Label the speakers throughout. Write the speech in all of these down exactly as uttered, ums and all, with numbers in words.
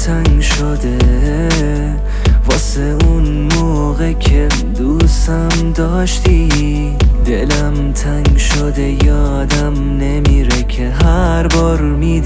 Speaker 1: تنگ شده واسه اون موقع که دوستم داشتی. دلم تنگ شده یادم نمیره که هر بار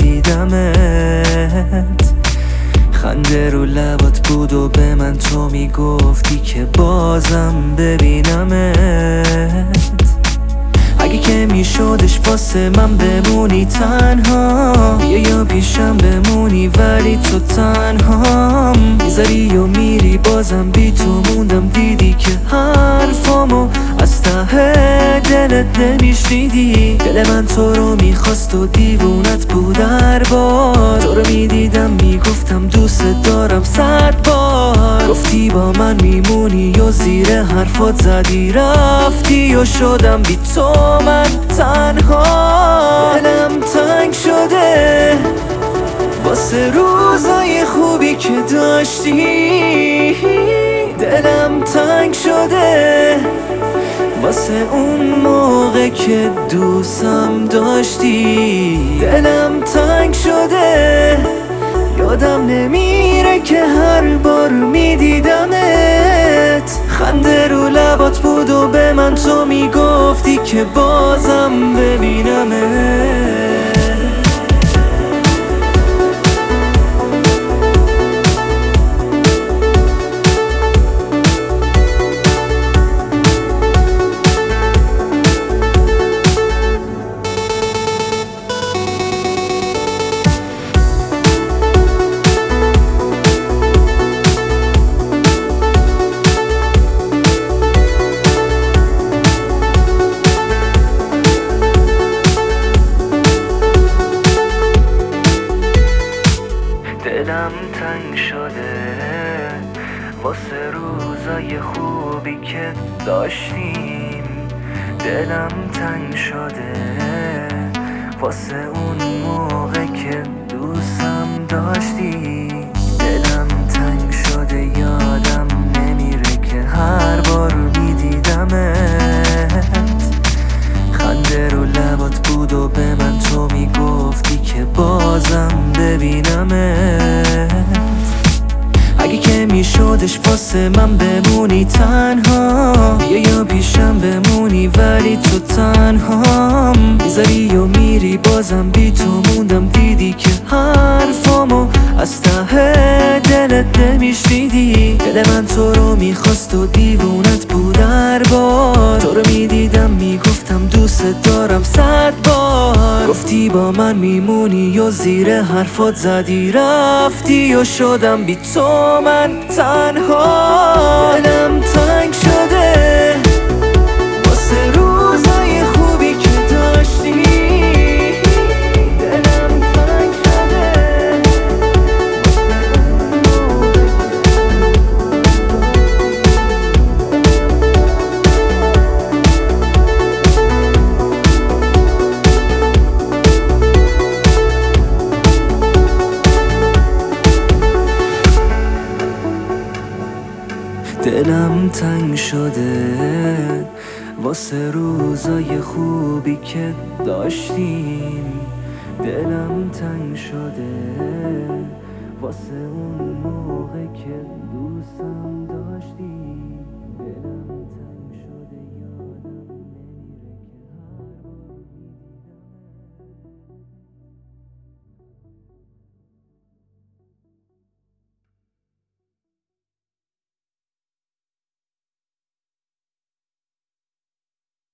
Speaker 1: میدیدمت خنده رو لبات بود و به من تو میگفتی که بازم ببینمت. اگه که میشدش واسه من بمونی تنها، بیا یا پیشم بمونی ولی تو تنهام میذاری و میری بازم بی تو موندم. دیدی که حرفامو از ته دلت نمیشنیدی. دل من تو رو میخواست و دیوونت بود هر بار تو رو میدیدم میگفتم دوست دارم صد بار. گفتی با من میمونی و زیر حرفات زدی رفتی و شدم بی تو من تنها. دلم تنگ شده واسه روزای خوبی که داشتی. دلم تنگ شده واسه اون موقع که دوستم داشتی. دلم تنگ شده یادم نمیره که هر بار میدیدمت خنده رو لبات بود و به من تو میگفتی که بازم ببینمت. دلم تنگ شده واسه روزای خوبی که داشتیم. دلم تنگ شده واسه اون موقع که دوستم داشتی. دلم تنگ شده یادم نمیره که هر بار میدیدمت خنده رو لبات بود و به من تو میگفتی که بازم ببینمت. اگه که میشدش واسه من بمونی تنها، بیا یا پیشم بمونی ولی تو تنهام میذاری و میری بازم بی تو موندم. دیدی که حرفامو از ته دلت نمیشنیدی. دل من تو رو میخواست و دیوونت بود هر بار تو رو میدیدم میگفتم دوست دارم صد بار. گفتی با من میمونی و زیر حرفات زدی رفتی و شدم بی تو من تنها. دلم تنگ شده واسه روزای خوبی که داشتی. دلم تنگ شده دلم تنگ شده واسه روزای خوبی که داشتیم. دلم تنگ شده واسه اون موقع که دوستم داشتی.